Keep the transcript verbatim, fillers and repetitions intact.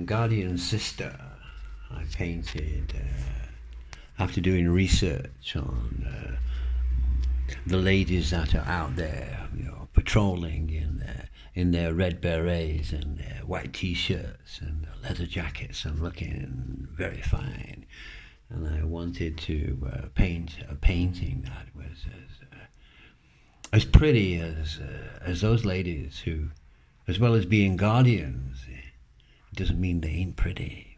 Guardian Sister, I painted uh, after doing research on uh, the ladies that are out there, you know, patrolling in their, in their red berets and their white t-shirts and leather jackets and looking very fine. And I wanted to uh, paint a painting that was as uh, as pretty as uh, as those ladies who, as well as being guardians, it doesn't mean they ain't pretty.